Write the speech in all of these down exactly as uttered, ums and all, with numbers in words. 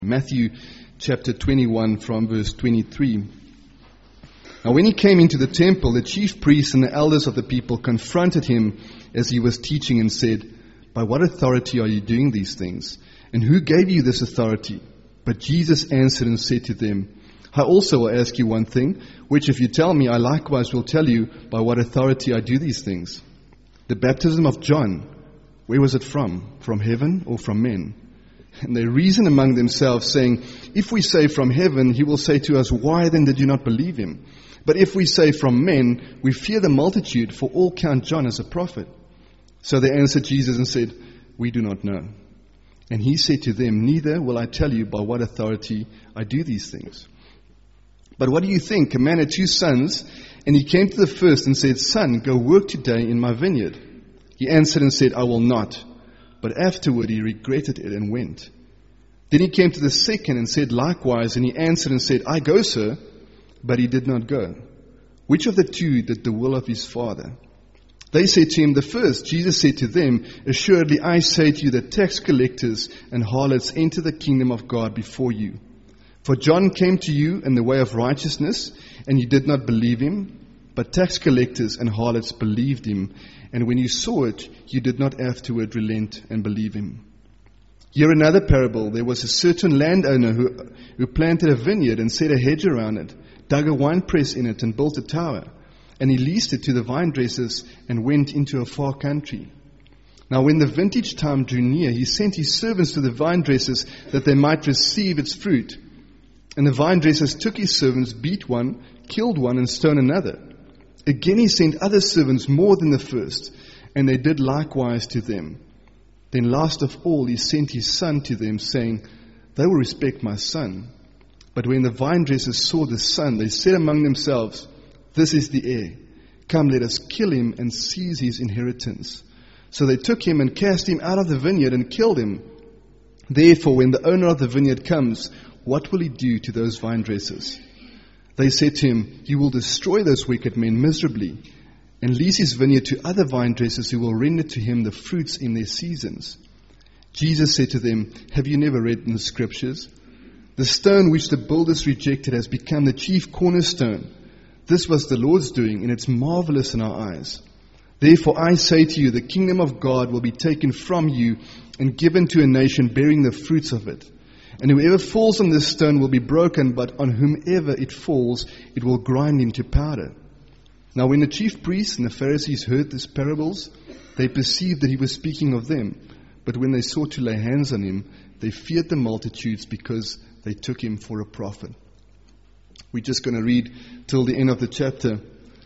Matthew chapter twenty-one from verse twenty-three. Now when he came into the temple, the chief priests and the elders of the people confronted him as he was teaching and said, "By what authority are you doing these things? And who gave you this authority?" But Jesus answered and said to them, "I also will ask you one thing, which if you tell me, I likewise will tell you by what authority I do these things. The baptism of John, where was it from? From heaven or from men?" And they reason among themselves, saying, "If we say from heaven, he will say to us, why then did you not believe him? But if we say from men, we fear the multitude, for all count John as a prophet." So they answered Jesus and said, "We do not know." And he said to them, "Neither will I tell you by what authority I do these things. But what do you think? A man had two sons, and he came to the first and said, 'Son, go work today in my vineyard.' He answered and said, 'I will not.' But afterward he regretted it and went. Then he came to the second and said likewise, and he answered and said, 'I go, sir.' But he did not go. Which of the two did the will of his father?" They said to him, "The first." Jesus said to them, "Assuredly I say to you that tax collectors and harlots enter the kingdom of God before you. For John came to you in the way of righteousness, and you did not believe him. But tax collectors and harlots believed him. And when you saw it, you did not afterward relent and believe him. Here another parable. There was a certain landowner who, who planted a vineyard and set a hedge around it, dug a winepress in it and built a tower. And he leased it to the vine dressers and went into a far country. Now when the vintage time drew near, he sent his servants to the vine dressers that they might receive its fruit. And the vine dressers took his servants, beat one, killed one, and stoned another. Again he sent other servants more than the first, and they did likewise to them. Then last of all he sent his son to them, saying, 'They will respect my son.' But when the vine dressers saw the son, they said among themselves, 'This is the heir. Come, let us kill him and seize his inheritance.' So they took him and cast him out of the vineyard and killed him. Therefore, when the owner of the vineyard comes, what will he do to those vine dressers?" They said to him, "You will destroy those wicked men miserably, and lease his vineyard to other vine dressers who will render to him the fruits in their seasons." Jesus said to them, "Have you never read in the scriptures? The stone which the builders rejected has become the chief cornerstone. This was the Lord's doing, and it's marvelous in our eyes. Therefore I say to you, the kingdom of God will be taken from you and given to a nation bearing the fruits of it. And whoever falls on this stone will be broken, but on whomever it falls, it will grind into powder." Now when the chief priests and the Pharisees heard these parables, they perceived that he was speaking of them. But when they sought to lay hands on him, they feared the multitudes because they took him for a prophet. We're just going to read till the end of the chapter.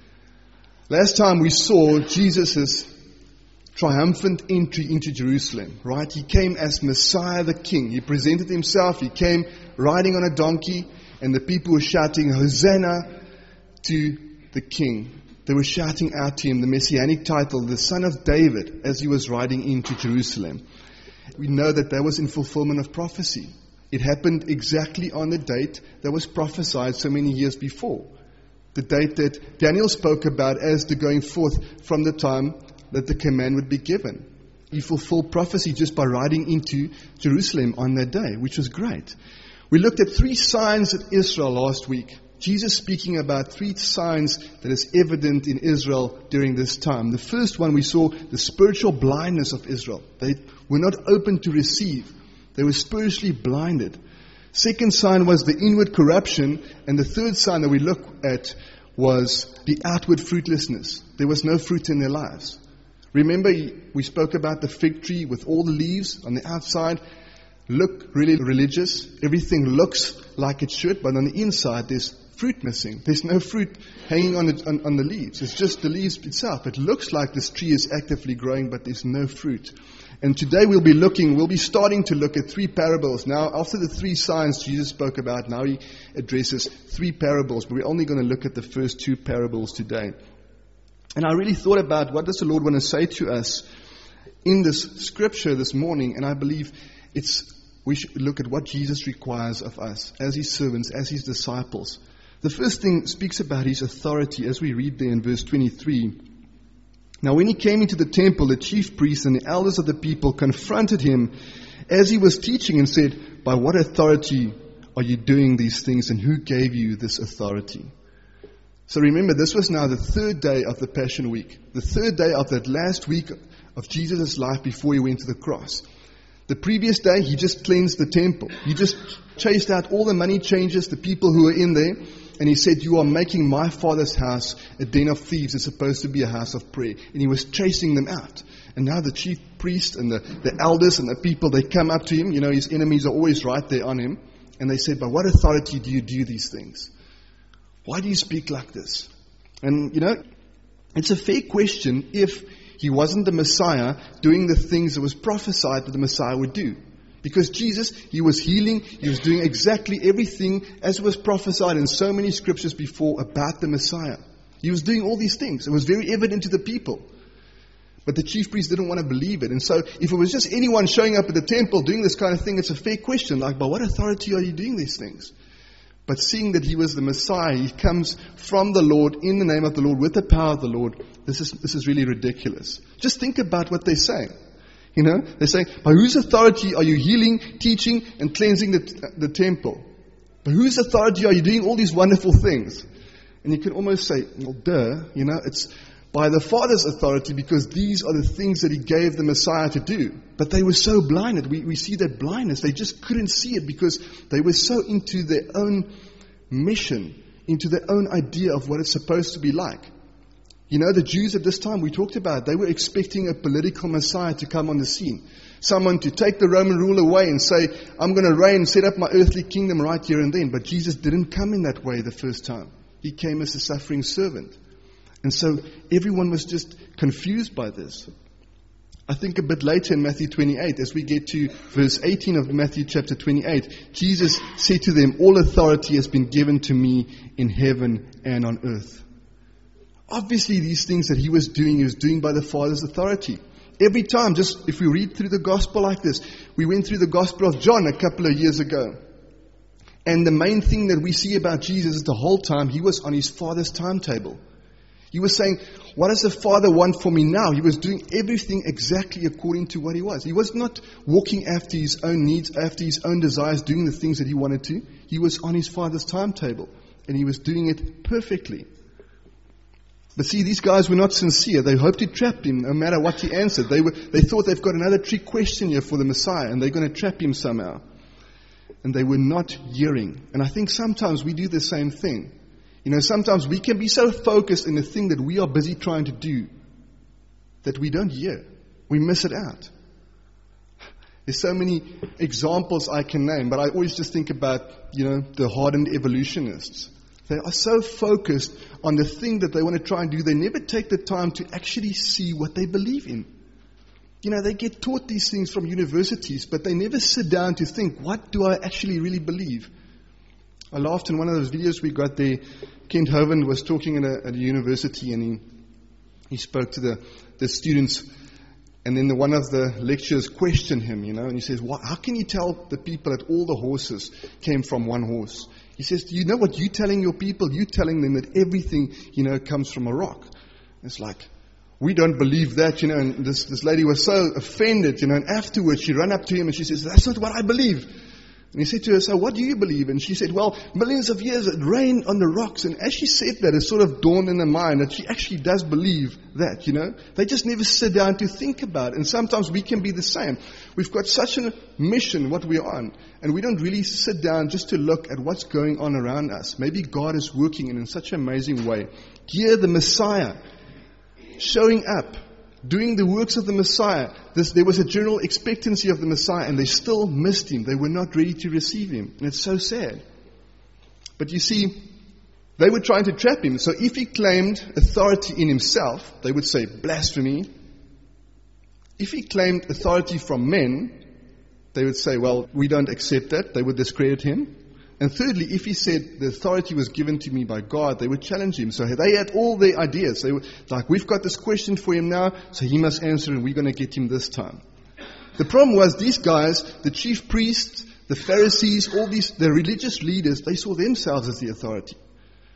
Last time we saw Jesus' triumphant entry into Jerusalem, right? He came as Messiah the King. He presented himself. He came riding on a donkey, and the people were shouting, "Hosanna to the King." They were shouting out to him the messianic title, the Son of David, as he was riding into Jerusalem. We know that that was in fulfillment of prophecy. It happened exactly on the date that was prophesied so many years before. The date that Daniel spoke about as the going forth from the time that the command would be given. He fulfilled prophecy just by riding into Jerusalem on that day, which was great. We looked at three signs of Israel last week. Jesus speaking about three signs that is evident in Israel during this time. The first one, we saw the spiritual blindness of Israel. They were not open to receive. They were spiritually blinded. Second sign was the inward corruption. And the third sign that we look at was the outward fruitlessness. There was no fruit in their lives. Remember, we spoke about the fig tree with all the leaves on the outside. Look really religious. Everything looks like it should, but on the inside there's fruit missing. There's no fruit hanging on, it, on, on the leaves. It's just the leaves itself. It looks like this tree is actively growing, but there's no fruit. And today we'll be looking, we'll be starting to look at three parables. Now, after the three signs Jesus spoke about, now he addresses three parables, but we're only going to look at the first two parables today. And I really thought about what does the Lord want to say to us in this scripture this morning, and I believe it's we should look at what Jesus requires of us as his servants, as his disciples. The first thing speaks about his authority, as we read there in verse twenty-three. Now when he came into the temple, the chief priests and the elders of the people confronted him as he was teaching, and said, "By what authority are you doing these things, and who gave you this authority?" So remember, this was now the third day of the Passion Week, the third day of that last week of Jesus' life before he went to the cross. The previous day, he just cleansed the temple. He just chased out all the money changers, the people who were in there, and he said, "You are making my Father's house a den of thieves. It's supposed to be a house of prayer." And he was chasing them out. And now the chief priest and the, the elders and the people, they come up to him. You know, his enemies are always right there on him. And they said, "By what authority do you do these things? Why do you speak like this?" And, you know, it's a fair question if he wasn't the Messiah doing the things that was prophesied that the Messiah would do. Because Jesus, he was healing, he was doing exactly everything as was prophesied in so many scriptures before about the Messiah. He was doing all these things. It was very evident to the people. But the chief priests didn't want to believe it. And so if it was just anyone showing up at the temple doing this kind of thing, it's a fair question. Like, by what authority are you doing these things? But seeing that he was the Messiah, he comes from the Lord, in the name of the Lord, with the power of the Lord, this is this is really ridiculous. Just think about what they're saying. You know, they're saying, by whose authority are you healing, teaching, and cleansing the, the temple? By whose authority are you doing all these wonderful things? And you can almost say, well, duh, you know, it's by the Father's authority, because these are the things that he gave the Messiah to do. But they were so blinded. We, we see that blindness. They just couldn't see it because they were so into their own mission, into their own idea of what it's supposed to be like. You know, the Jews at this time, we talked about, they were expecting a political Messiah to come on the scene. Someone to take the Roman rule away and say, "I'm going to reign and set up my earthly kingdom right here and then." But Jesus didn't come in that way the first time. He came as a suffering servant. And so everyone was just confused by this. I think a bit later in Matthew twenty-eight, as we get to verse eighteen of Matthew chapter twenty-eight, Jesus said to them, "All authority has been given to me in heaven and on earth." Obviously, these things that he was doing, he was doing by the Father's authority. Every time, just if we read through the gospel like this, we went through the gospel of John a couple of years ago. And the main thing that we see about Jesus is the whole time he was on his Father's timetable. He was saying, what does the Father want for me now? He was doing everything exactly according to what he was. He was not walking after his own needs, after his own desires, doing the things that he wanted to. He was on his Father's timetable, and he was doing it perfectly. But see, these guys were not sincere. They hoped to trap him no matter what he answered. They were, they thought they've got another trick question here for the Messiah, and they're going to trap him somehow. And they were not hearing. And I think sometimes we do the same thing. You know, sometimes we can be so focused in the thing that we are busy trying to do that we don't hear. We miss it out. There's so many examples I can name, but I always just think about, you know, the hardened evolutionists. They are so focused on the thing that they want to try and do, they never take the time to actually see what they believe in. You know, they get taught these things from universities, but they never sit down to think, what do I actually really believe? I laughed in one of those videos we got there. Kent Hovind was talking at a, at a university, and he he spoke to the, the students, and then the, one of the lecturers questioned him, you know, and he says, what, how can you tell the people that all the horses came from one horse? He says, do you know what you're telling your people? You're telling them that everything, you know, comes from a rock. It's like, we don't believe that, you know, and this, this lady was so offended, you know, and afterwards she ran up to him and she says, that's not what I believe. And he said to her, so what do you believe? And she said, well, millions of years it rained on the rocks. And as she said that, it sort of dawned in her mind that she actually does believe that, you know. They just never sit down to think about it. And sometimes we can be the same. We've got such a mission, what we're on, and we don't really sit down just to look at what's going on around us. Maybe God is working in, in such an amazing way. Here, the Messiah showing up, doing the works of the Messiah. This, there was a general expectancy of the Messiah, and they still missed him. They were not ready to receive him. And it's so sad. But you see, they were trying to trap him. So if he claimed authority in himself, they would say blasphemy. If he claimed authority from men, they would say, well, we don't accept that. They would discredit him. And thirdly, if he said the authority was given to me by God, they would challenge him. So they had all their ideas. They were like, we've got this question for him now, so he must answer and we're going to get him this time. The problem was these guys, the chief priests, the Pharisees, all these, the religious leaders, they saw themselves as the authority.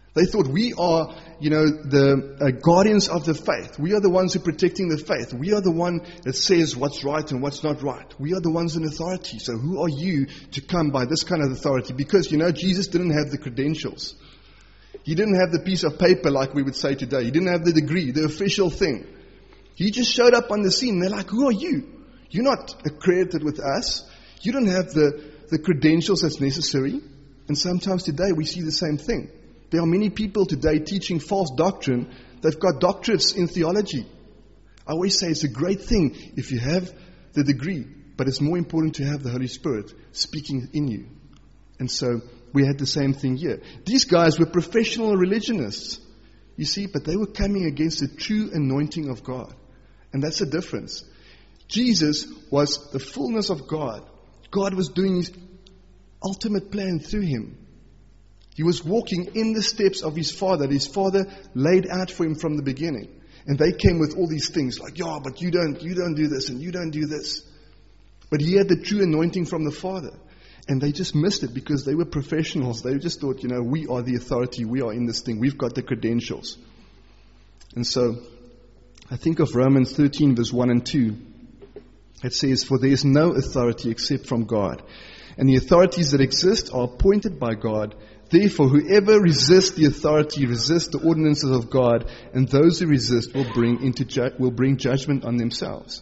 They thought, we are, you know, the uh, guardians of the faith. We are the ones who are protecting the faith. We are the one that says what's right and what's not right. We are the ones in authority. So who are you to come by this kind of authority? Because, you know, Jesus didn't have the credentials. He didn't have the piece of paper like we would say today. He didn't have the degree, the official thing. He just showed up on the scene. They're like, who are you? You're not accredited with us. You don't have the, the credentials that's necessary. And sometimes today we see the same thing. There are many people today teaching false doctrine. They've got doctorates in theology. I always say it's a great thing if you have the degree, but it's more important to have the Holy Spirit speaking in you. And so we had the same thing here. These guys were professional religionists, you see, but they were coming against the true anointing of God. And that's the difference. Jesus was the fullness of God. God was doing His ultimate plan through Him. He was walking in the steps of His Father that His Father laid out for Him from the beginning. And they came with all these things like, yeah, but you don't, you don't do this and you don't do this. But He had the true anointing from the Father. And they just missed it because they were professionals. They just thought, you know, we are the authority. We are in this thing. We've got the credentials. And so I think of Romans thirteen verse one and two. It says, for there is no authority except from God. And the authorities that exist are appointed by God. Therefore, whoever resists the authority resists the ordinances of God, and those who resist will bring into ju- will bring judgment on themselves.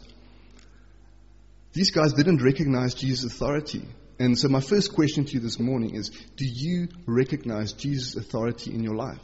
These guys didn't recognize Jesus' authority. And so my first question to you this morning is, do you recognize Jesus' authority in your life?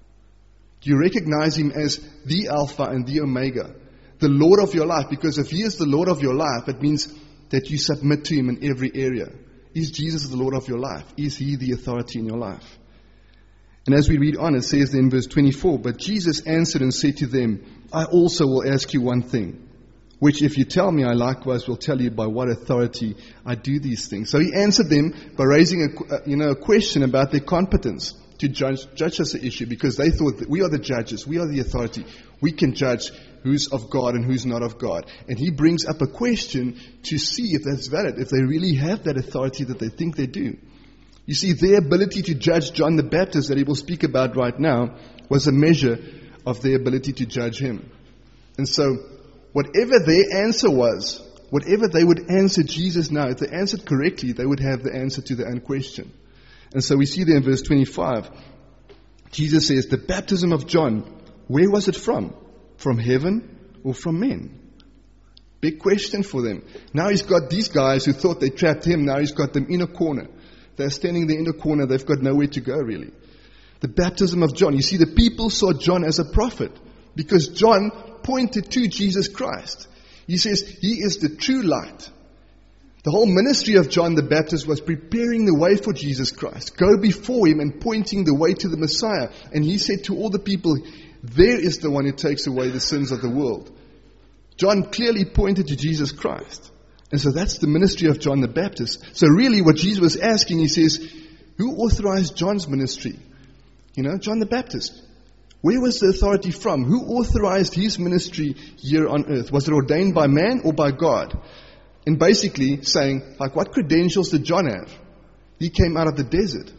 Do you recognize Him as the Alpha and the Omega, the Lord of your life? Because if He is the Lord of your life, it means that you submit to Him in every area. Is Jesus the Lord of your life? Is He the authority in your life? And as we read on, it says in verse twenty-four, but Jesus answered and said to them, I also will ask you one thing, which if you tell me, I likewise will tell you by what authority I do these things. So He answered them by raising a, you know, a question about their competence to judge, judge us the issue, because they thought that we are the judges, we are the authority. We can judge who's of God and who's not of God. And He brings up a question to see if that's valid, if they really have that authority that they think they do. You see, their ability to judge John the Baptist that he will speak about right now was a measure of their ability to judge him. And so, whatever their answer was, whatever they would answer Jesus now, if they answered correctly, they would have the answer to their own question. And so we see there in verse twenty-five, Jesus says, the baptism of John, where was it from? From heaven or from men? Big question for them. Now He's got these guys who thought they trapped Him. Now He's got them in a corner. They're standing there in a corner. They've got nowhere to go, really. The baptism of John. You see, the people saw John as a prophet because John pointed to Jesus Christ. He says He is the true light. The whole ministry of John the Baptist was preparing the way for Jesus Christ. Go before Him and pointing the way to the Messiah. And He said to all the people, there is the one who takes away the sins of the world. John clearly pointed to Jesus Christ. And so that's the ministry of John the Baptist. So really what Jesus was asking, He says, who authorized John's ministry? You know, John the Baptist. Where was the authority from? Who authorized his ministry here on earth? Was it ordained by man or by God? And basically saying, like, what credentials did John have? He came out of the desert.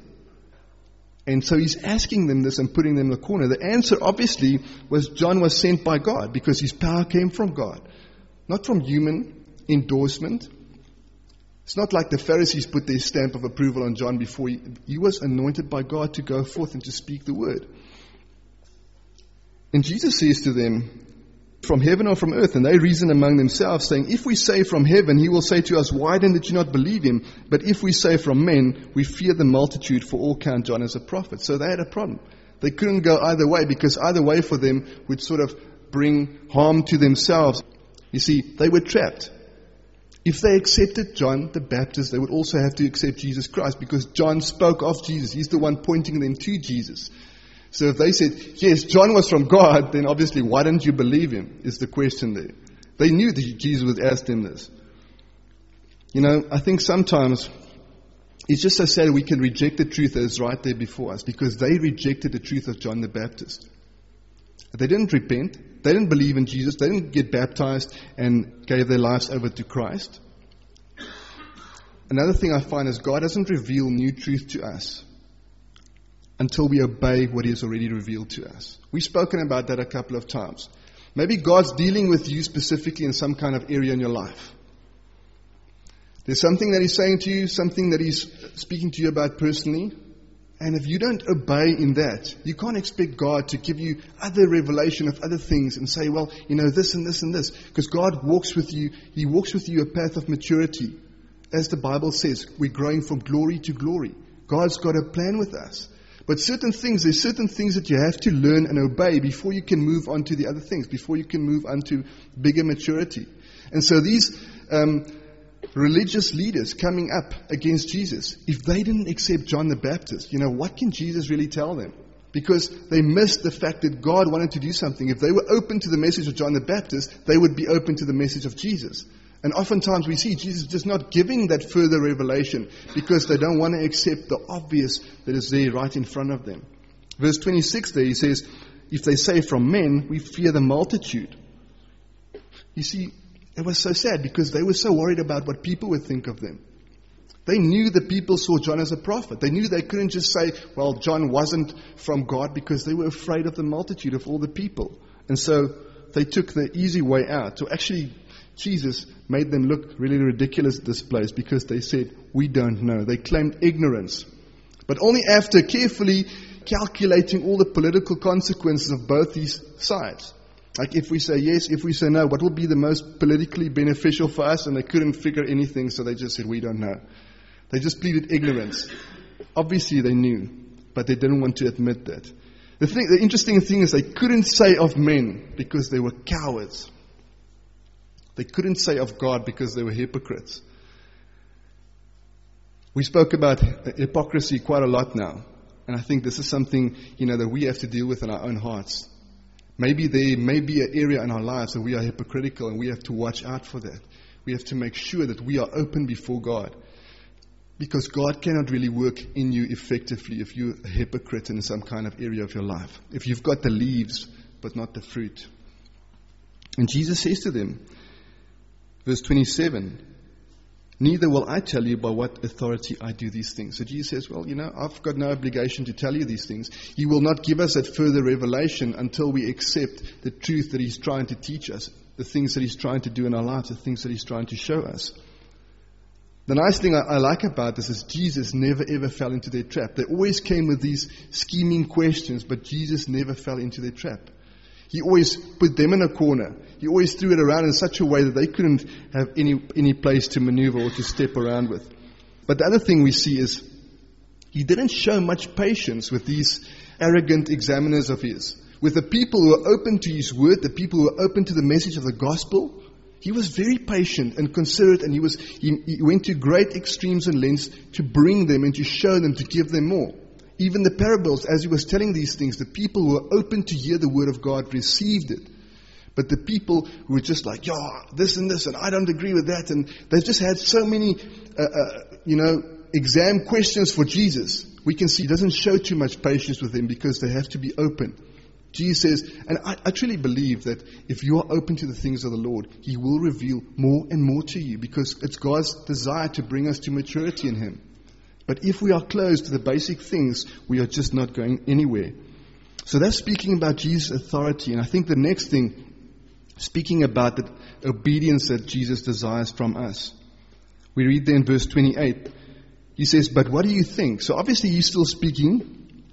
And so He's asking them this and putting them in the corner. The answer, obviously, was John was sent by God because his power came from God, not from human endorsement. It's not like the Pharisees put their stamp of approval on John before he, he was anointed by God to go forth and to speak the word. And Jesus says to them, from heaven or from earth? And they reason among themselves, saying, if we say from heaven, He will say to us, why then did you not believe Him? But if we say from men, we fear the multitude, for all count John as a prophet. So they had a problem. They couldn't go either way, because either way for them would sort of bring harm to themselves. You see, they were trapped. If they accepted John the Baptist, they would also have to accept Jesus Christ, because John spoke of Jesus. He's the one pointing them to Jesus. So if they said, yes, John was from God, then obviously why didn't you believe him, is the question there. They knew that Jesus would ask them this. You know, I think sometimes it's just so sad we can reject the truth that is right there before us, because they rejected the truth of John the Baptist. They didn't repent. They didn't believe in Jesus. They didn't get baptized and gave their lives over to Christ. Another thing I find is God doesn't reveal new truth to us until we obey what He has already revealed to us. We've spoken about that a couple of times. Maybe God's dealing with you specifically in some kind of area in your life. There's something that He's saying to you, something that He's speaking to you about personally. And if you don't obey in that, you can't expect God to give you other revelation of other things and say, well, you know, this and this and this. Because God walks with you. He walks with you a path of maturity. As the Bible says, we're growing from glory to glory. God's got a plan with us. But certain things, there's certain things that you have to learn and obey before you can move on to the other things, before you can move on to bigger maturity. And so these um, religious leaders coming up against Jesus, if they didn't accept John the Baptist, you know, what can Jesus really tell them? Because they missed the fact that God wanted to do something. If they were open to the message of John the Baptist, they would be open to the message of Jesus. And oftentimes we see Jesus just not giving that further revelation because they don't want to accept the obvious that is there right in front of them. Verse twenty-six there, he says, if they say from men, we fear the multitude. You see, it was so sad because they were so worried about what people would think of them. They knew that people saw John as a prophet. They knew they couldn't just say, well, John wasn't from God, because they were afraid of the multitude, of all the people. And so they took the easy way out. So actually, Jesus made them look really ridiculous at this place because they said, we don't know. They claimed ignorance. But only after carefully calculating all the political consequences of both these sides. Like if we say yes, if we say no, what will be the most politically beneficial for us? And they couldn't figure anything, so they just said, we don't know. They just pleaded ignorance. Obviously they knew, but they didn't want to admit that. The thing, the interesting thing is they couldn't say of men because they were cowards. They couldn't say of God because they were hypocrites. We spoke about hypocrisy quite a lot now. And I think this is something, you know, that we have to deal with in our own hearts. Maybe there may be an area in our lives that we are hypocritical, and we have to watch out for that. We have to make sure that we are open before God. Because God cannot really work in you effectively if you're a hypocrite in some kind of area of your life. If you've got the leaves, but not the fruit. And Jesus says to them, verse twenty-seven, neither will I tell you by what authority I do these things. So Jesus says, well, you know, I've got no obligation to tell you these things. He will not give us that further revelation until we accept the truth that He's trying to teach us, the things that He's trying to do in our lives, the things that He's trying to show us. The nice thing I, I like about this is Jesus never ever fell into their trap. They always came with these scheming questions, but Jesus never fell into their trap. He always put them in a corner. He always threw it around in such a way that they couldn't have any any place to maneuver or to step around with. But the other thing we see is He didn't show much patience with these arrogant examiners of His. With the people who were open to His word, the people who were open to the message of the gospel, He was very patient and considerate, and he was he, he went to great extremes and lengths to bring them and to show them, to give them more. Even the parables, as He was telling these things, the people who were open to hear the word of God received it. But the people who were just like, yeah, this and this, and I don't agree with that, and they've just had so many, uh, uh, you know, exam questions for Jesus. We can see He doesn't show too much patience with them because they have to be open. Jesus says, and I, I truly believe that if you are open to the things of the Lord, He will reveal more and more to you because it's God's desire to bring us to maturity in Him. But if we are closed to the basic things, we are just not going anywhere. So that's speaking about Jesus' authority. And I think the next thing, speaking about the obedience that Jesus desires from us. We read there in verse twenty-eight. He says, but what do you think? So obviously He's still speaking.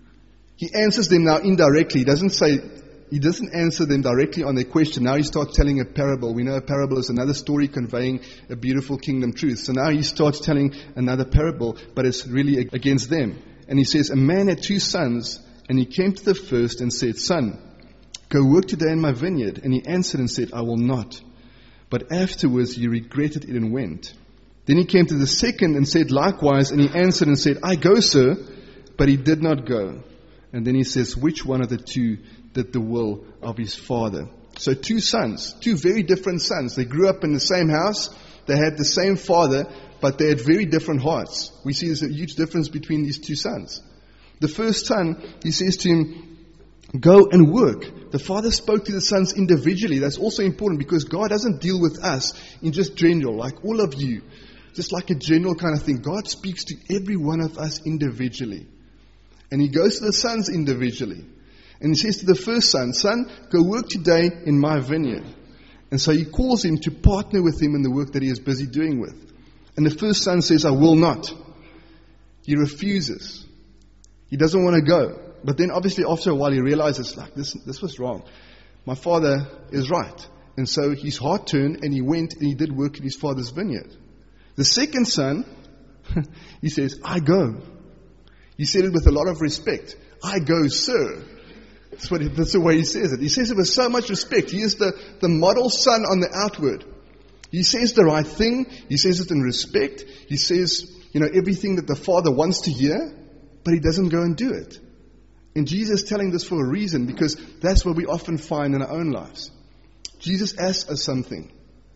He answers them now indirectly. He doesn't say, He doesn't answer them directly on their question. Now He starts telling a parable. We know a parable is another story conveying a beautiful kingdom truth. So now He starts telling another parable, but it's really against them. And He says, a man had two sons, and he came to the first and said, son, go work today in my vineyard. And he answered and said, I will not. But afterwards he regretted it and went. Then he came to the second and said likewise, and he answered and said, I go, sir. But he did not go. And then he says, which one of the two did the will of his father? So two sons, two very different sons. They grew up in the same house. They had the same father, but they had very different hearts. We see there's a huge difference between these two sons. The first son, he says to him, go and work. The father spoke to the sons individually. That's also important because God doesn't deal with us in just general, like all of you. Just like a general kind of thing. God speaks to every one of us individually. And he goes to the sons individually. And he says to the first son, son, go work today in my vineyard. And so he calls him to partner with him in the work that he is busy doing with. And the first son says, I will not. He refuses. He doesn't want to go. But then obviously after a while he realizes, like, this, this was wrong. My father is right. And so his heart turned and he went and he did work in his father's vineyard. The second son, he says, I go. He said it with a lot of respect. I go, sir. That's, what he, that's the way he says it. He says it with so much respect. He is the, the model son on the outward. He says the right thing. He says it in respect. He says, you know, everything that the Father wants to hear, but he doesn't go and do it. And Jesus is telling this for a reason, because that's what we often find in our own lives. Jesus asks us something.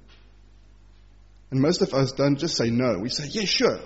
And most of us don't just say no. We say, yeah, sure.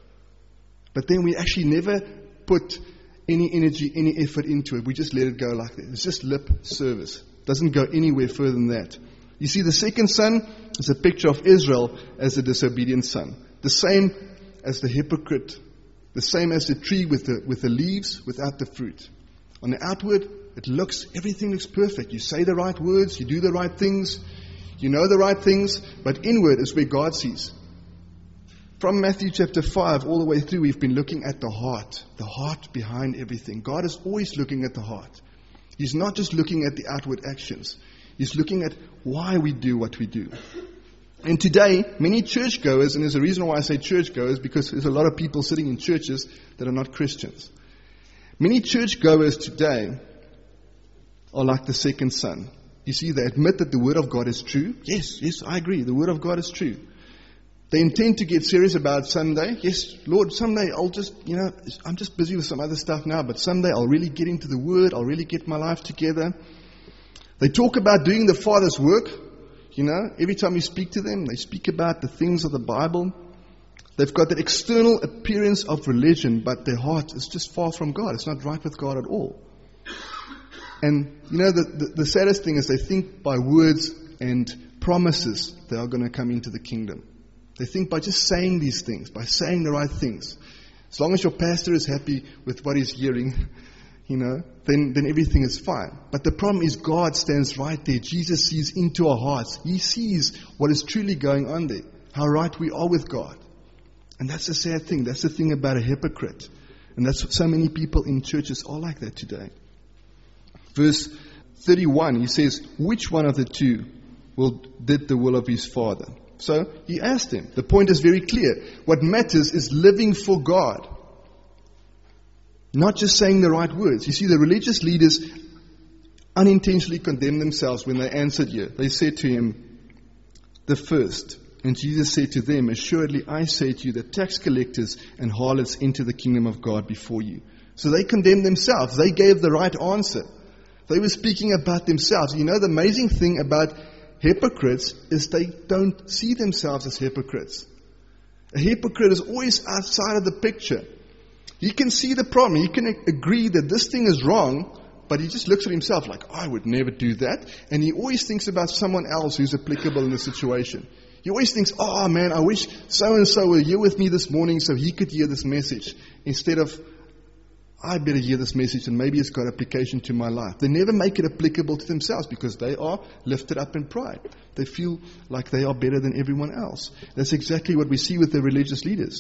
But then we actually never put any energy, any effort into it. We just let it go like that. It's just lip service. It doesn't go anywhere further than that. You see, the second son is a picture of Israel as a disobedient son. The same as the hypocrite. The same as the tree with the, with the leaves without the fruit. On the outward, it looks, everything looks perfect. You say the right words, you do the right things, you know the right things, but inward is where God sees. From Matthew chapter five all the way through, we've been looking at the heart, the heart behind everything. God is always looking at the heart. He's not just looking at the outward actions. He's looking at why we do what we do. And today, many churchgoers, and there's a reason why I say churchgoers, because there's a lot of people sitting in churches that are not Christians. Many churchgoers today are like the second son. You see, they admit that the Word of God is true. Yes, yes, I agree. The Word of God is true. They intend to get serious about Sunday. Yes, Lord, someday I'll just, you know, I'm just busy with some other stuff now, but someday I'll really get into the Word. I'll really get my life together. They talk about doing the Father's work. You know, every time you speak to them, they speak about the things of the Bible. They've got that external appearance of religion, but their heart is just far from God. It's not right with God at all. And, you know, the, the, the saddest thing is they think by words and promises they are going to come into the kingdom. They think by just saying these things, by saying the right things. As long as your pastor is happy with what he's hearing, you know, then, then everything is fine. But the problem is God stands right there. Jesus sees into our hearts. He sees what is truly going on there, how right we are with God. And that's the sad thing. That's the thing about a hypocrite. And that's what so many people in churches are like that today. Verse thirty-one, he says, which one of the two will did the will of his father? So he asked him. The point is very clear. What matters is living for God. Not just saying the right words. You see, the religious leaders unintentionally condemned themselves when they answered here. They said to him, the first. And Jesus said to them, assuredly I say to you that tax collectors and harlots enter the kingdom of God before you. So they condemned themselves. They gave the right answer. They were speaking about themselves. You know, the amazing thing about hypocrites is they don't see themselves as hypocrites. A hypocrite is always outside of the picture. He can see the problem. He can agree that this thing is wrong, but he just looks at himself like, I would never do that. And he always thinks about someone else who's applicable in the situation. He always thinks, oh man, I wish so-and-so were here with me this morning so he could hear this message. Instead of, I better hear this message and maybe it's got application to my life. They never make it applicable to themselves because they are lifted up in pride. They feel like they are better than everyone else. That's exactly what we see with the religious leaders.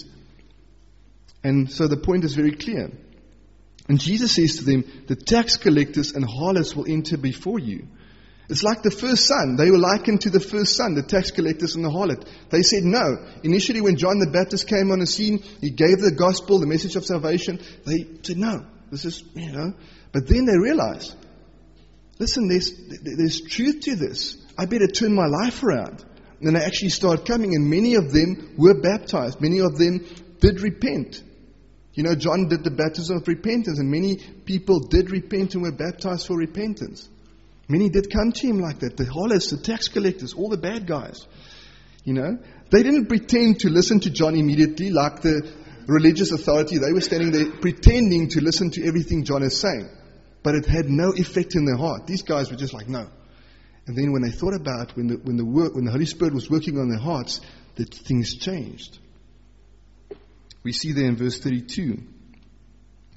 And so the point is very clear. And Jesus says to them, the tax collectors and harlots will enter before you. It's like the first son. They were likened to the first son, the tax collectors and the harlot. They said no. Initially when John the Baptist came on the scene, he gave the gospel, the message of salvation. They said no. This is, you know. But then they realized, listen, there's, there's truth to this. I better turn my life around. And they actually started coming, and many of them were baptized. Many of them did repent. You know, John did the baptism of repentance, and many people did repent and were baptized for repentance. Many did come to him like that. The harlots, the tax collectors, all the bad guys. You know, they didn't pretend to listen to John immediately like the religious authority. They were standing there pretending to listen to everything John is saying. But it had no effect in their heart. These guys were just like, no. And then when they thought about, when the, when the work, when the Holy Spirit was working on their hearts, that things changed. We see there in verse thirty-two.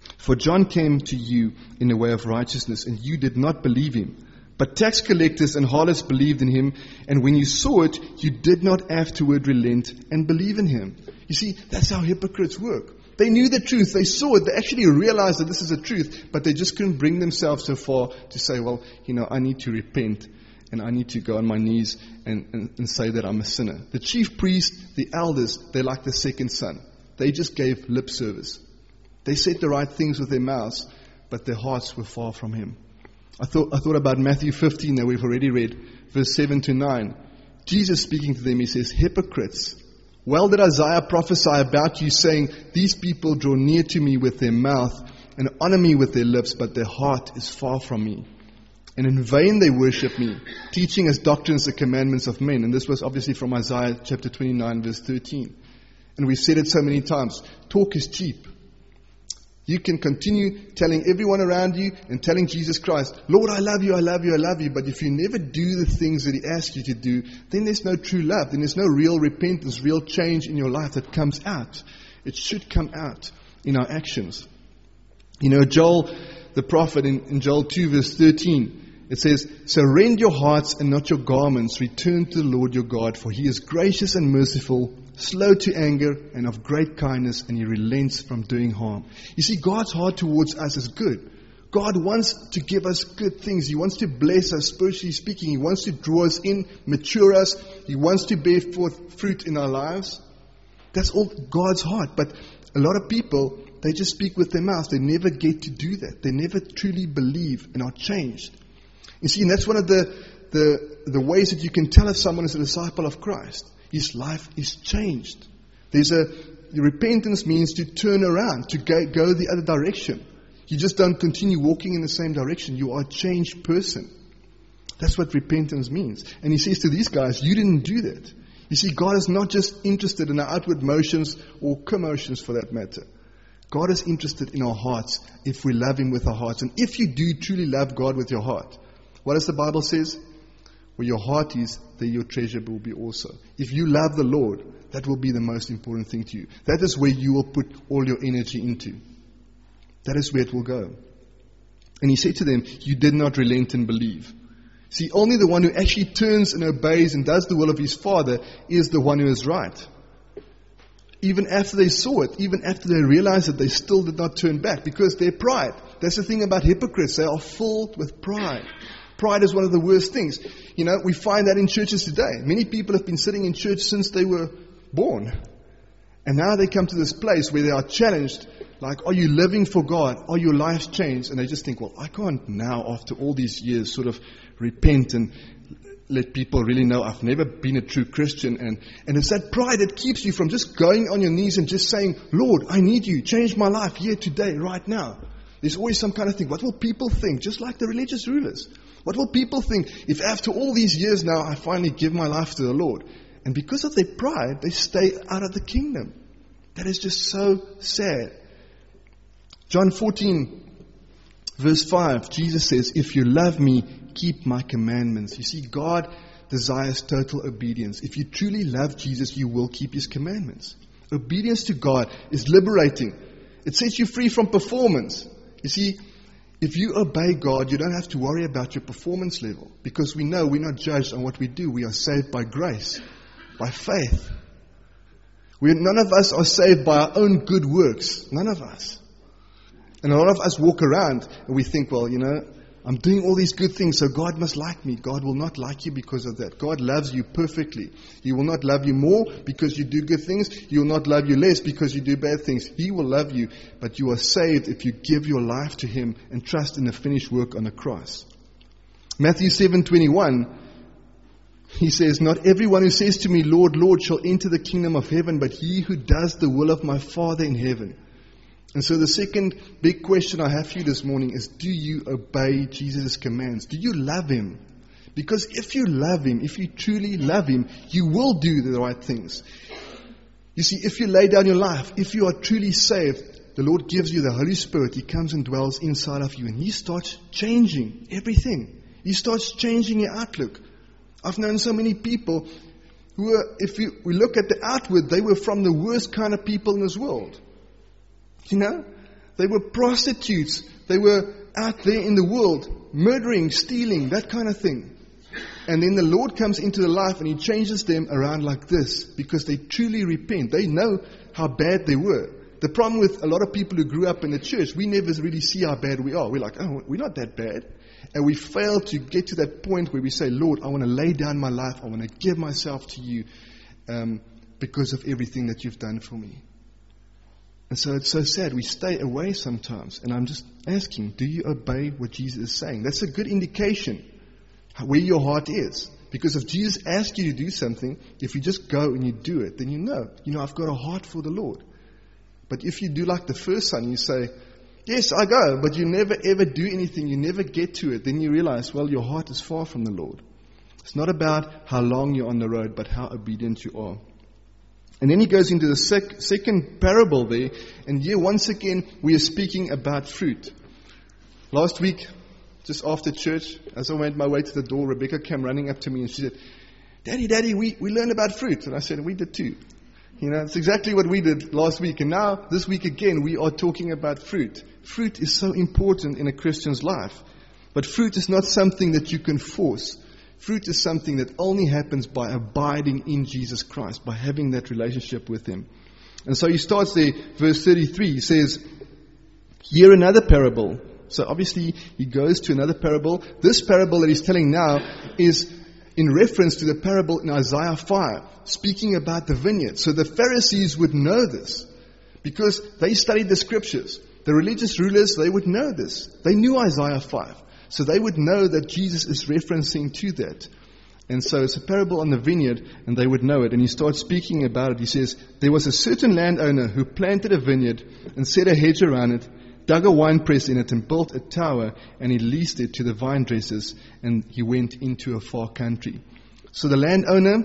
For John came to you in the way of righteousness, and you did not believe him. But tax collectors and harlots believed in him, and when you saw it, you did not afterward relent and believe in him." You see, that's how hypocrites work. They knew the truth, they saw it, they actually realized that this is the truth, but they just couldn't bring themselves so far to say, well, you know, I need to repent, and I need to go on my knees and, and, and say that I'm a sinner. The chief priest, the elders, they're like the second son. They just gave lip service. They said the right things with their mouths, but their hearts were far from him. I thought, I thought about Matthew fifteen that we've already read, verse seven to nine. Jesus speaking to them, he says, "Hypocrites, well did Isaiah prophesy about you, saying, these people draw near to me with their mouth and honor me with their lips, but their heart is far from me. And in vain they worship me, teaching as doctrines the commandments of men." And this was obviously from Isaiah chapter twenty-nine, verse thirteen. And we've said it so many times. Talk is cheap. You can continue telling everyone around you and telling Jesus Christ, "Lord, I love you, I love you, I love you." But if you never do the things that he asks you to do, then there's no true love. Then there's no real repentance, real change in your life that comes out. It should come out in our actions. You know, Joel, the prophet, in, in Joel two, verse thirteen, it says, "So rend your hearts and not your garments. Return to the Lord your God, for he is gracious and merciful, slow to anger, and of great kindness, and he relents from doing harm." You see, God's heart towards us is good. God wants to give us good things. He wants to bless us, spiritually speaking. He wants to draw us in, mature us. He wants to bear forth fruit in our lives. That's all God's heart. But a lot of people, they just speak with their mouths. They never get to do that. They never truly believe and are changed. You see, and that's one of the, the, the ways that you can tell if someone is a disciple of Christ. His life is changed. There's a repentance means to turn around, to go, go the other direction. You just don't continue walking in the same direction. You are a changed person. That's what repentance means. And he says to these guys, you didn't do that. You see, God is not just interested in our outward motions or commotions for that matter. God is interested in our hearts if we love him with our hearts. And if you do truly love God with your heart, what does the Bible says? Where your heart is, there your treasure will be also. If you love the Lord, that will be the most important thing to you. That is where you will put all your energy into. That is where it will go. And he said to them, you did not relent and believe. See, only the one who actually turns and obeys and does the will of his Father is the one who is right. Even after they saw it, even after they realized it, they still did not turn back because their pride. That's the thing about hypocrites. They are filled with pride. Pride is one of the worst things. You know, we find that in churches today. Many people have been sitting in church since they were born. And now they come to this place where they are challenged. Like, are you living for God? Are your lives changed? And they just think, well, I can't now, after all these years, sort of repent and let people really know I've never been a true Christian. And, and it's that pride that keeps you from just going on your knees and just saying, Lord, I need you. Change my life here, today, right now. There's always some kind of thing. What will people think? Just like the religious rulers. What will people think if after all these years now I finally give my life to the Lord? And because of their pride, they stay out of the kingdom. That is just so sad. John fourteen, verse five, Jesus says, if you love me, keep my commandments. You see, God desires total obedience. If you truly love Jesus, you will keep his commandments. Obedience to God is liberating. It sets you free from performance. You see, if you obey God, you don't have to worry about your performance level. Because we know we're not judged on what we do. We are saved by grace, by faith. We, none of us are saved by our own good works. None of us. And a lot of us walk around and we think, well, you know, I'm doing all these good things, so God must like me. God will not like you because of that. God loves you perfectly. He will not love you more because you do good things. He will not love you less because you do bad things. He will love you, but you are saved if you give your life to him and trust in the finished work on the cross. Matthew seven twenty-one, he says, not everyone who says to me, Lord, Lord, shall enter the kingdom of heaven, but he who does the will of my Father in heaven. And so the second big question I have for you this morning is, do you obey Jesus' commands? Do you love him? Because if you love him, if you truly love him, you will do the right things. You see, if you lay down your life, if you are truly saved, the Lord gives you the Holy Spirit. He comes and dwells inside of you, and he starts changing everything. He starts changing your outlook. I've known so many people who are, if you, we look at the outward, they were from the worst kind of people in this world. You know, They were prostitutes. They were out there in the world, murdering, stealing, that kind of thing. And then the Lord comes into their life and He changes them around like this because they truly repent. They know how bad they were. The problem with a lot of people who grew up in the church, we never really see how bad we are. We're like, oh, we're not that bad. And we fail to get to that point where we say, Lord, I want to lay down my life. I want to give myself to you um, because of everything that you've done for me. And so it's so sad. We stay away sometimes. And I'm just asking, do you obey what Jesus is saying? That's a good indication where your heart is. Because if Jesus asks you to do something, if you just go and you do it, then you know, you know, I've got a heart for the Lord. But if you do like the first son, you say, yes, I go, but you never ever do anything, you never get to it, then you realize, well, your heart is far from the Lord. It's not about how long you're on the road, but how obedient you are. And then he goes into the sec- second parable there, and here once again we are speaking about fruit. Last week, just after church, as I went my way to the door, Rebecca came running up to me and she said, Daddy, Daddy, we, we learned about fruit. And I said, we did too. You know, it's exactly what we did last week. And now, this week again, we are talking about fruit. Fruit is so important in a Christian's life. But fruit is not something that you can force. Fruit is something that only happens by abiding in Jesus Christ, by having that relationship with Him. And so he starts there, verse thirty-three, he says, hear another parable. So obviously he goes to another parable. This parable that he's telling now is in reference to the parable in Isaiah five, speaking about the vineyard. So the Pharisees would know this because they studied the scriptures. The religious rulers, they would know this. They knew Isaiah five. So they would know that Jesus is referencing to that. And so it's a parable on the vineyard, and they would know it. And he starts speaking about it. He says, there was a certain landowner who planted a vineyard and set a hedge around it, dug a winepress in it and built a tower, and he leased it to the vine dressers, and he went into a far country. So the landowner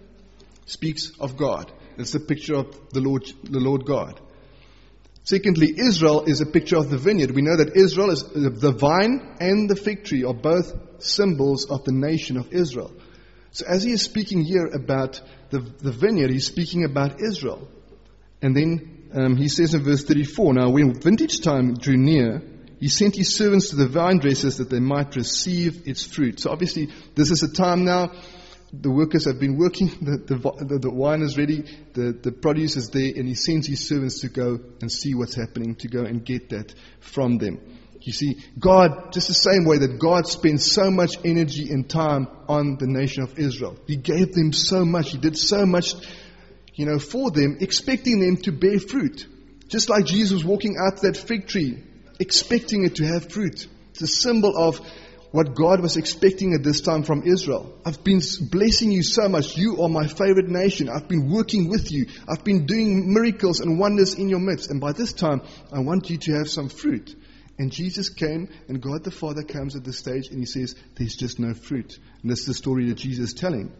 speaks of God. It's a picture of the Lord, the Lord God. Secondly, Israel is a picture of the vineyard. We know that Israel is the vine and the fig tree are both symbols of the nation of Israel. So as he is speaking here about the, the vineyard, he's speaking about Israel. And then um, he says in verse thirty-four, now when vintage time drew near, he sent his servants to the vine dressers that they might receive its fruit. So obviously this is a time now. The workers have been working, the, the, the wine is ready, the, the produce is there, and he sends his servants to go and see what's happening, to go and get that from them. You see, God, just the same way that God spends so much energy and time on the nation of Israel. He gave them so much, He did so much, you know, for them, expecting them to bear fruit. Just like Jesus was walking out that fig tree, expecting it to have fruit. It's a symbol of what God was expecting at this time from Israel. I've been blessing you so much. You are my favorite nation. I've been working with you. I've been doing miracles and wonders in your midst. And by this time, I want you to have some fruit. And Jesus came, and God the Father comes at this stage, and He says, there's just no fruit. And that's the story that Jesus is telling.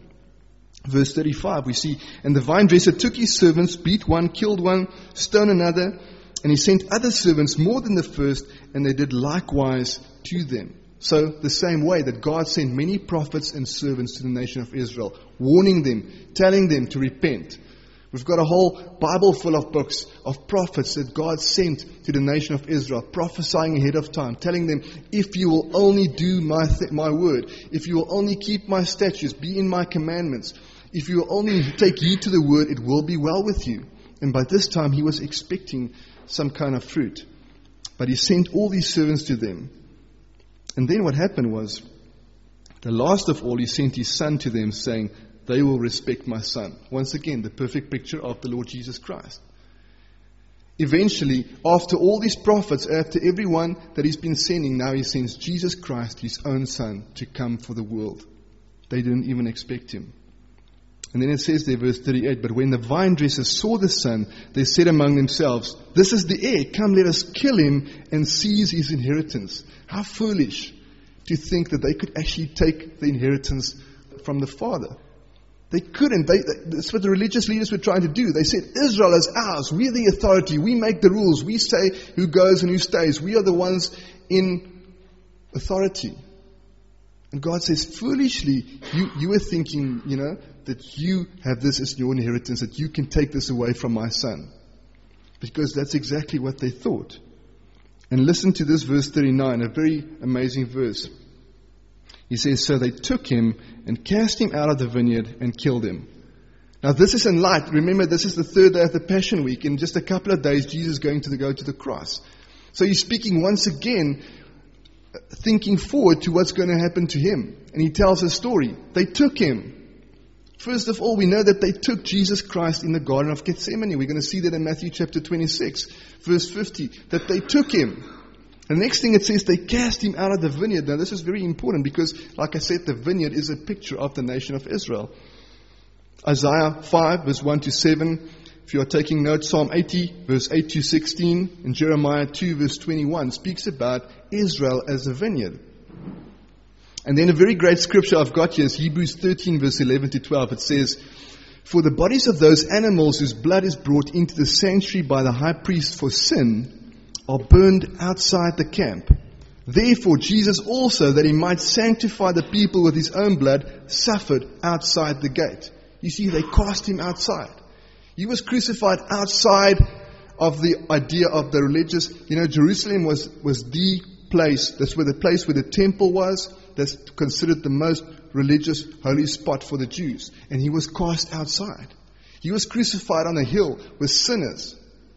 Verse thirty-five, we see, and the vine dresser took his servants, beat one, killed one, stoned another, and he sent other servants more than the first, and they did likewise to them. So the same way that God sent many prophets and servants to the nation of Israel, warning them, telling them to repent. We've got a whole Bible full of books of prophets that God sent to the nation of Israel, prophesying ahead of time, telling them, if you will only do my th- my word, if you will only keep my statutes, be in my commandments, if you will only take heed to the word, it will be well with you. And by this time he was expecting some kind of fruit. But he sent all these servants to them. And then what happened was, the last of all, he sent his son to them, saying, they will respect my son. Once again, the perfect picture of the Lord Jesus Christ. Eventually, after all these prophets, after everyone that he's been sending, now he sends Jesus Christ, his own son, to come for the world. They didn't even expect him. And then it says there, verse thirty-eight, but when the vine dressers saw the son, they said among themselves, this is the heir, come let us kill him and seize his inheritance. How foolish to think that they could actually take the inheritance from the father. They couldn't. They, that's what the religious leaders were trying to do. They said, Israel is ours. We're the authority. We make the rules. We say who goes and who stays. We are the ones in authority. And God says, foolishly, you, you were thinking, you know, that you have this as your inheritance, that you can take this away from my son. Because that's exactly what they thought. And listen to this verse thirty-nine, a very amazing verse. He says, so they took him and cast him out of the vineyard and killed him. Now this is in light. Remember, this is the third day of the Passion Week. In just a couple of days, Jesus is going to the, go to the cross. So he's speaking once again, thinking forward to what's going to happen to him. And he tells a story. They took him. First of all, we know that they took Jesus Christ in the Garden of Gethsemane. We're going to see that in Matthew chapter twenty-six, verse fifty, that they took him. The next thing it says, they cast him out of the vineyard. Now this is very important because, like I said, the vineyard is a picture of the nation of Israel. Isaiah five, verse one to seven. If you are taking notes, Psalm eighty, verse eight to sixteen, and Jeremiah two, verse twenty-one, speaks about Israel as a vineyard. And then a very great scripture I've got here is Hebrews thirteen, verse eleven to twelve. It says, for the bodies of those animals whose blood is brought into the sanctuary by the high priest for sin are burned outside the camp. Therefore Jesus also, that he might sanctify the people with his own blood, suffered outside the gate. You see, they cast him outside. He was crucified outside of the idea of the religious. You know, Jerusalem was, was the place, that's where the place where the temple was, that's considered the most religious holy spot for the Jews. And he was cast outside. He was crucified on a hill with sinners.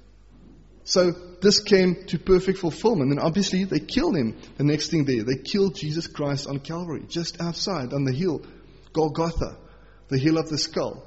So this came to perfect fulfillment. And obviously they killed him. The next thing there, they killed Jesus Christ on Calvary, just outside on the hill, Golgotha, the hill of the skull.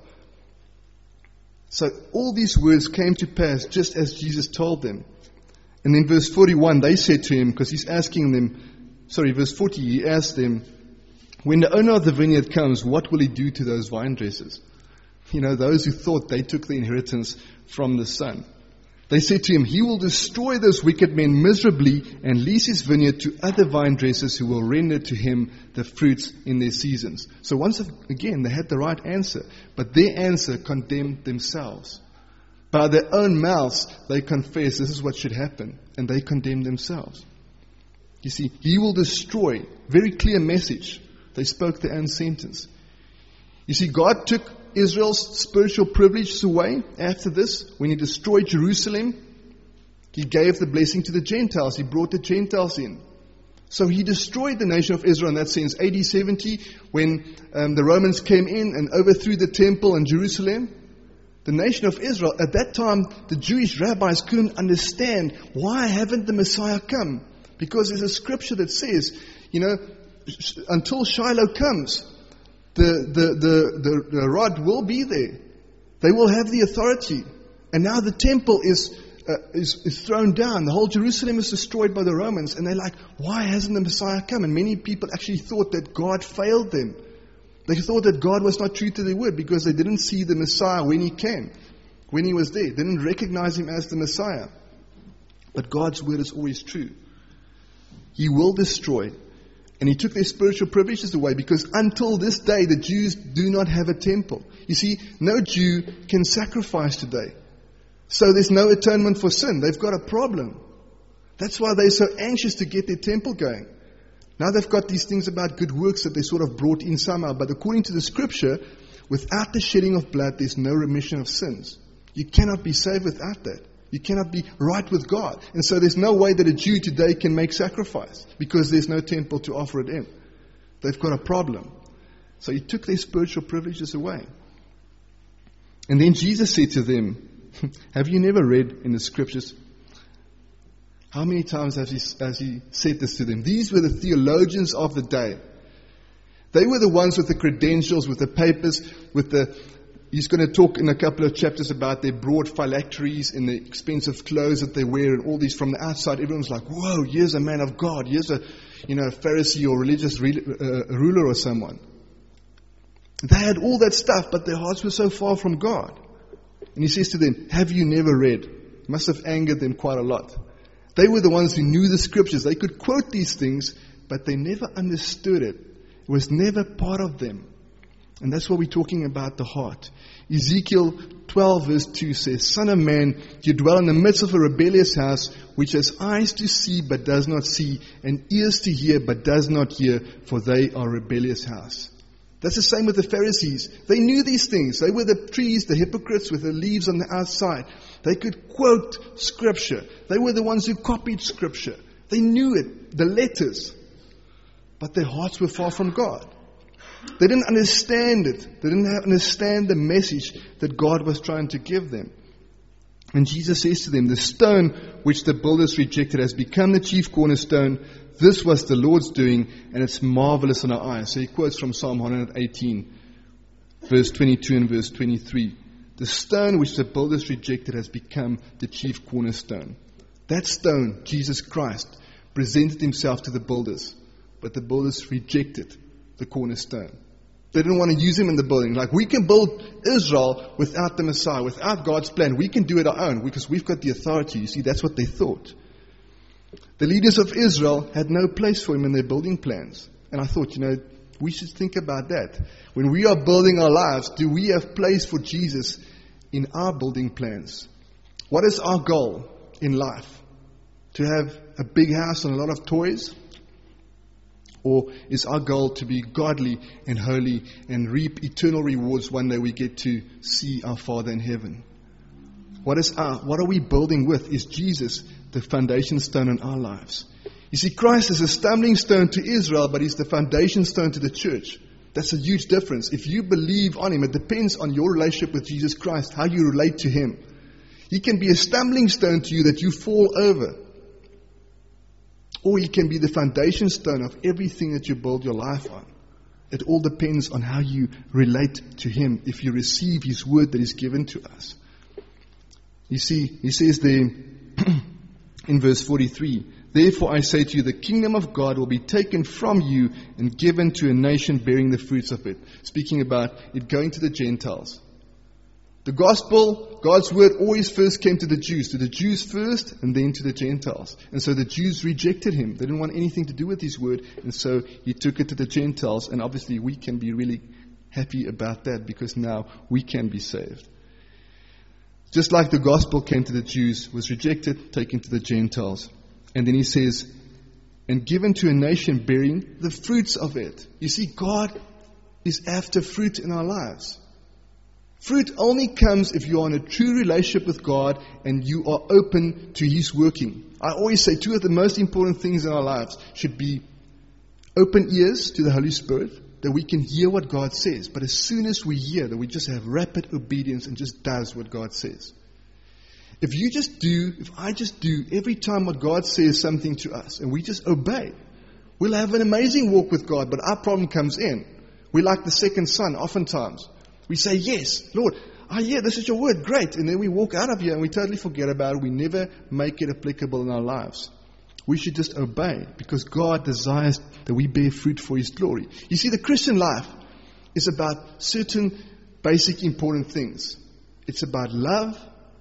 So all these words came to pass just as Jesus told them. And then verse forty-one, they said to him, because he's asking them, sorry, verse forty, he asked them, when the owner of the vineyard comes, what will he do to those vine dressers? You know, those who thought they took the inheritance from the son. They said to him, he will destroy those wicked men miserably and lease his vineyard to other vine dressers who will render to him the fruits in their seasons. So once again, they had the right answer, but their answer condemned themselves. By their own mouths, they confess this is what should happen, and they condemned themselves. You see, he will destroy. Very clear message. They spoke their own sentence. You see, God took Israel's spiritual privileges away after this. When he destroyed Jerusalem, he gave the blessing to the Gentiles. He brought the Gentiles in. So he destroyed the nation of Israel in that sense. A D seventy, when um, the Romans came in and overthrew the temple in Jerusalem, the nation of Israel, at that time, the Jewish rabbis couldn't understand, why haven't the Messiah come? Because there's a scripture that says, you know, until Shiloh comes, The, the, the, the, the rod will be there. They will have the authority. And now the temple is, uh, is, is thrown down. The whole Jerusalem is destroyed by the Romans. And they're like, why hasn't the Messiah come? And many people actually thought that God failed them. They thought that God was not true to their word because they didn't see the Messiah when he came, when he was there. They didn't recognize him as the Messiah. But God's word is always true. He will destroy. And he took their spiritual privileges away because until this day, the Jews do not have a temple. You see, no Jew can sacrifice today. So there's no atonement for sin. They've got a problem. That's why they're so anxious to get their temple going. Now they've got these things about good works that they sort of brought in somehow. But according to the scripture, without the shedding of blood, there's no remission of sins. You cannot be saved without that. You cannot be right with God. And so there's no way that a Jew today can make sacrifice because there's no temple to offer it in. They've got a problem. So he took their spiritual privileges away. And then Jesus said to them, have you never read in the scriptures? How many times has he, has he said this to them? These were the theologians of the day. They were the ones with the credentials, with the papers, with the... He's going to talk in a couple of chapters about their broad phylacteries and the expensive clothes that they wear and all these from the outside. Everyone's like, whoa, here's a man of God. Here's a, you know, Pharisee or religious re- uh, ruler or someone. They had all that stuff, but their hearts were so far from God. And he says to them, have you never read? It must have angered them quite a lot. They were the ones who knew the scriptures. They could quote these things, but they never understood it. It was never part of them. And that's what we're talking about, the heart. Ezekiel twelve verse two says, Son of man, you dwell in the midst of a rebellious house, which has eyes to see but does not see, and ears to hear but does not hear, for they are a rebellious house. That's the same with the Pharisees. They knew these things. They were the trees, the hypocrites with the leaves on the outside. They could quote Scripture. They were the ones who copied Scripture. They knew it, the letters. But their hearts were far from God. They didn't understand it. They didn't understand the message that God was trying to give them. And Jesus says to them, the stone which the builders rejected has become the chief cornerstone. This was the Lord's doing, and it's marvelous in our eyes. So he quotes from Psalm one eighteen, verse twenty-two and verse twenty-three. The stone which the builders rejected has become the chief cornerstone. That stone, Jesus Christ, presented himself to the builders, but the builders rejected the cornerstone. They didn't want to use him in the building. Like, we can build Israel without the Messiah, without God's plan. We can do it our own because we've got the authority. You see, that's what they thought. The leaders of Israel had no place for him in their building plans. And I thought, you know, we should think about that. When we are building our lives, do we have place for Jesus in our building plans? What is our goal in life? To have a big house and a lot of toys? Or is our goal to be godly and holy and reap eternal rewards one day we get to see our Father in heaven? What is our, what are we building with? Is Jesus the foundation stone in our lives? You see, Christ is a stumbling stone to Israel, but he's the foundation stone to the church. That's a huge difference. If you believe on him, it depends on your relationship with Jesus Christ, how you relate to him. He can be a stumbling stone to you that you fall over. Or he can be the foundation stone of everything that you build your life on. It all depends on how you relate to him, if you receive his word that is given to us. You see, he says there in verse forty-three, therefore I say to you, the kingdom of God will be taken from you and given to a nation bearing the fruits of it. Speaking about it going to the Gentiles. The gospel, God's word, always first came to the Jews. To the Jews first, and then to the Gentiles. And so the Jews rejected him. They didn't want anything to do with his word. And so he took it to the Gentiles. And obviously we can be really happy about that, because now we can be saved. Just like the gospel came to the Jews, was rejected, taken to the Gentiles. And then he says, and given to a nation bearing the fruits of it. You see, God is after fruit in our lives. Fruit only comes if you are in a true relationship with God and you are open to his working. I always say two of the most important things in our lives should be open ears to the Holy Spirit, that we can hear what God says. But as soon as we hear, that we just have rapid obedience and just does what God says. If you just do, if I just do every time what God says something to us and we just obey, we'll have an amazing walk with God. But our problem comes in. We're like the second son oftentimes. We say, yes, Lord, I hear this is your word, great. And then we walk out of here and we totally forget about it. We never make it applicable in our lives. We should just obey, because God desires that we bear fruit for his glory. You see, the Christian life is about certain basic important things. It's about love.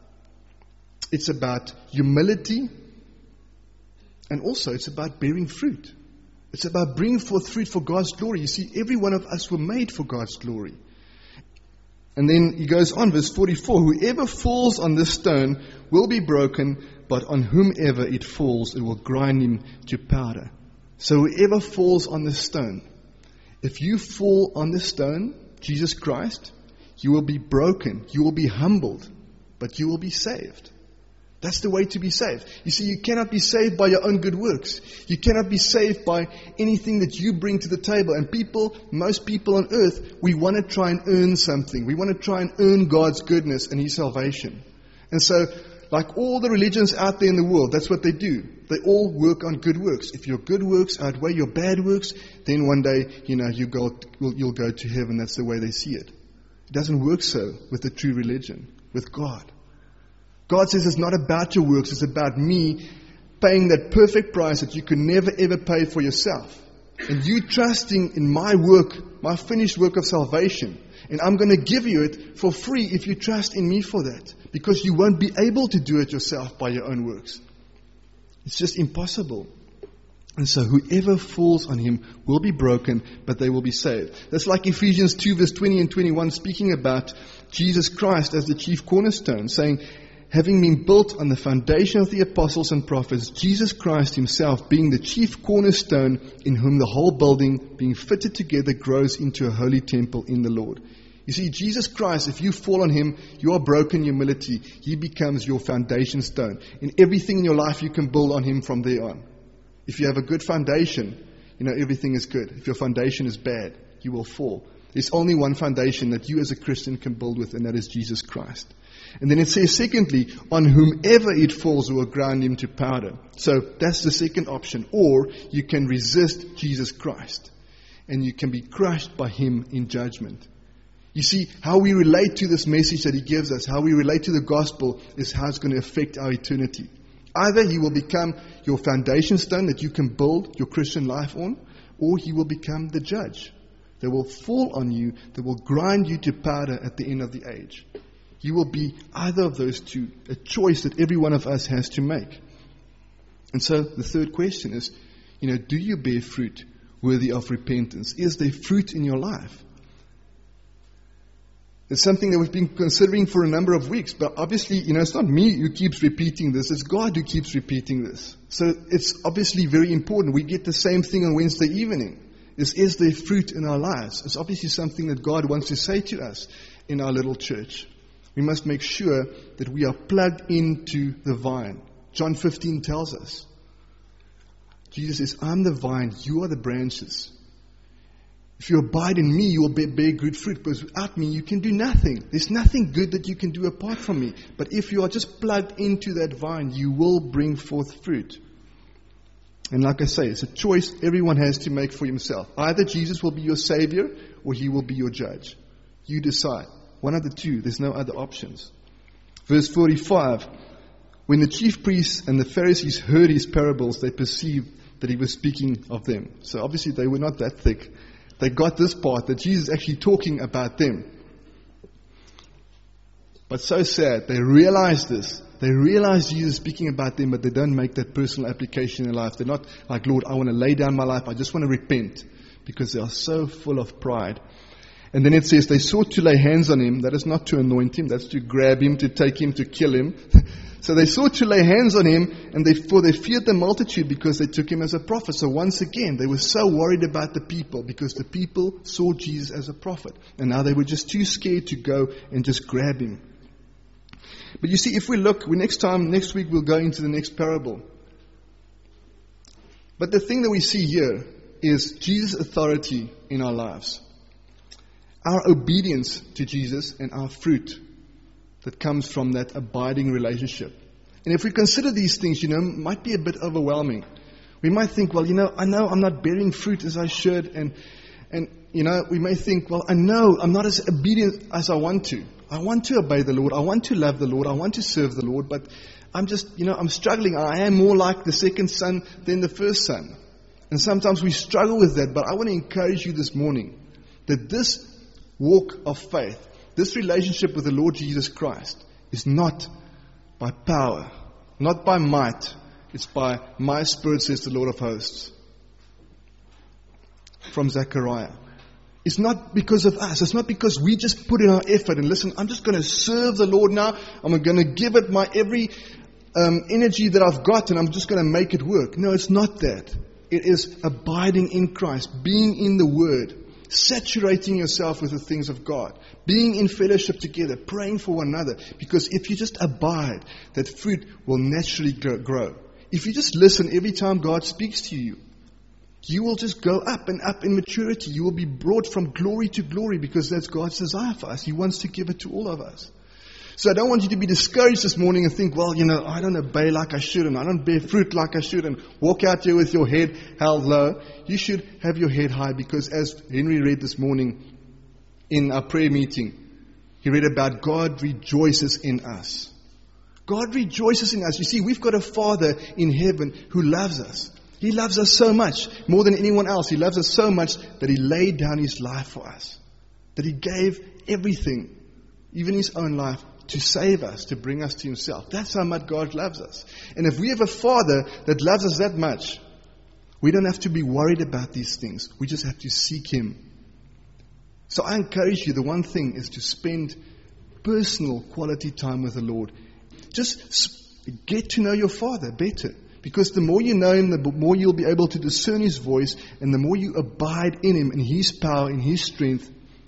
It's about humility. And also it's about bearing fruit. It's about bringing forth fruit for God's glory. You see, every one of us were made for God's glory. And then he goes on, verse forty-four, whoever falls on this stone will be broken, but on whomever it falls, it will grind him to powder. So whoever falls on this stone, if you fall on this stone, Jesus Christ, you will be broken, you will be humbled, but you will be saved. That's the way to be saved. You see, you cannot be saved by your own good works. You cannot be saved by anything that you bring to the table. And people, most people on earth, we want to try and earn something. We want to try and earn God's goodness and his salvation. And so, like all the religions out there in the world, that's what they do. They all work on good works. If your good works outweigh your bad works, then one day, you know, you go, you'll go to heaven. That's the way they see it. It doesn't work so with the true religion, with God. God says it's not about your works, it's about me paying that perfect price that you could never ever pay for yourself. And you trusting in my work, my finished work of salvation. And I'm going to give you it for free if you trust in me for that. Because you won't be able to do it yourself by your own works. It's just impossible. And so whoever falls on him will be broken, but they will be saved. That's like Ephesians two verse twenty and twenty-one, speaking about Jesus Christ as the chief cornerstone, saying, having been built on the foundation of the apostles and prophets, Jesus Christ himself being the chief cornerstone, in whom the whole building, being fitted together, grows into a holy temple in the Lord. You see, Jesus Christ, if you fall on Him, your broken humility, He becomes your foundation stone. In everything in your life, you can build on Him from there on. If you have a good foundation, you know, everything is good. If your foundation is bad, you will fall. There's only one foundation that you as a Christian can build with, and that is Jesus Christ. And then it says, secondly, on whomever it falls will grind him to powder. So that's the second option. Or you can resist Jesus Christ, and you can be crushed by Him in judgment. You see, how we relate to this message that He gives us, how we relate to the gospel, is how it's going to affect our eternity. Either He will become your foundation stone that you can build your Christian life on, or He will become the judge that will fall on you, that will grind you to powder at the end of the age. You will be either of those two, a choice that every one of us has to make. And so the third question is, you know, do you bear fruit worthy of repentance? Is there fruit in your life? It's something that we've been considering for a number of weeks, but obviously, you know, it's not me who keeps repeating this, it's God who keeps repeating this. So it's obviously very important. We get the same thing on Wednesday evening. Is, is there fruit in our lives? It's obviously something that God wants to say to us in our little church. We must make sure that we are plugged into the vine. John fifteen tells us. Jesus says, I'm the vine, you are the branches. If you abide in me, you will bear good fruit. But without me, you can do nothing. There's nothing good that you can do apart from me. But if you are just plugged into that vine, you will bring forth fruit. And like I say, it's a choice everyone has to make for himself. Either Jesus will be your Savior or He will be your judge. You decide. One of the two. There's no other options. Verse forty-five. When the chief priests and the Pharisees heard His parables, they perceived that He was speaking of them. So obviously they were not that thick. They got this part, that Jesus is actually talking about them. But so sad. They realized this. They realize Jesus is speaking about them, but they don't make that personal application in their life. They're not like, Lord, I want to lay down my life. I just want to repent, because they are so full of pride. And then it says they sought to lay hands on Him. That is not to anoint Him. That's to grab Him, to take Him, to kill Him. So they sought to lay hands on Him, and they, for they feared the multitude because they took Him as a prophet. So once again, they were so worried about the people because the people saw Jesus as a prophet. And now they were just too scared to go and just grab Him. But you see, if we look, we next time, next week, we'll go into the next parable. But the thing that we see here is Jesus' authority in our lives. Our obedience to Jesus and our fruit that comes from that abiding relationship. And if we consider these things, you know, it might be a bit overwhelming. We might think, well, you know, I know I'm not bearing fruit as I should. And, and you know, we may think, well, I know I'm not as obedient as I want to. I want to obey the Lord. I want to love the Lord. I want to serve the Lord. But I'm just, you know, I'm struggling. I am more like the second son than the first son. And sometimes we struggle with that. But I want to encourage you this morning that this walk of faith, this relationship with the Lord Jesus Christ, is not by power, not by might. It's by my Spirit, says the Lord of hosts. From Zechariah. It's not because of us. It's not because we just put in our effort and listen, I'm just going to serve the Lord now. I'm going to give it my every um, energy that I've got, and I'm just going to make it work. No, it's not that. It is abiding in Christ, being in the Word, saturating yourself with the things of God, being in fellowship together, praying for one another. Because if you just abide, that fruit will naturally grow. If you just listen every time God speaks to you, you will just go up and up in maturity. You will be brought from glory to glory, because that's God's desire for us. He wants to give it to all of us. So I don't want you to be discouraged this morning and think, well, you know, I don't obey like I should, and I don't bear fruit like I should, and walk out here with your head held low. You should have your head high, because as Henry read this morning in our prayer meeting, he read about God rejoices in us. God rejoices in us. You see, we've got a Father in heaven who loves us. He loves us so much, more than anyone else. He loves us so much that He laid down His life for us. That He gave everything, even His own life, to save us, to bring us to Himself. That's how much God loves us. And if we have a Father that loves us that much, we don't have to be worried about these things. We just have to seek Him. So I encourage you, the one thing is to spend personal quality time with the Lord. Just get to know your Father better. Because the more you know Him, the more you'll be able to discern His voice, and the more you abide in Him, in His power, in His strength,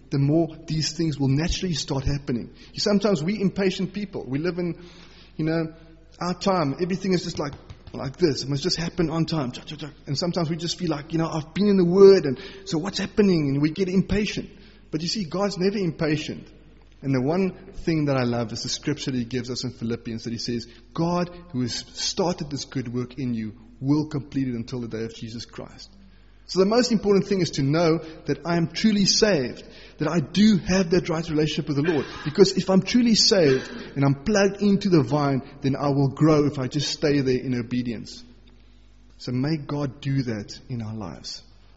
the more these things will naturally start happening. Sometimes we impatient people, we live in, you know, our time. Everything is just like, like this. It must just happen on time. And sometimes we just feel like, you know, I've been in the Word, and so what's happening? And we get impatient. But you see, God's never impatient. And the one thing that I love is the scripture that He gives us in Philippians, that He says, God who has started this good work in you will complete it until the day of Jesus Christ. So the most important thing is to know that I am truly saved, that I do have that right relationship with the Lord. Because if I'm truly saved and I'm plugged into the vine, then I will grow if I just stay there in obedience. So may God do that in our lives.